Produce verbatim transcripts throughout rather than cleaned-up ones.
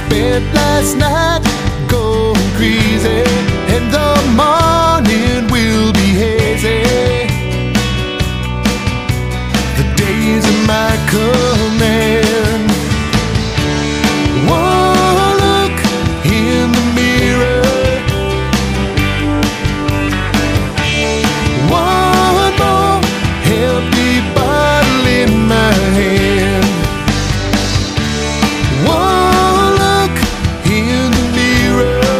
spent last night going crazy, and the morning will be hazy. The days of my command. One look in the mirror, one more empty bottle in my hand. One look in the mirror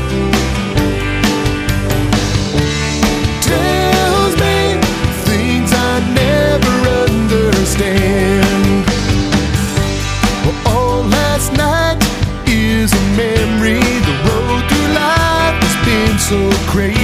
tells me things I never understand. Well, all last night is a memory. The road through life has been so crazy.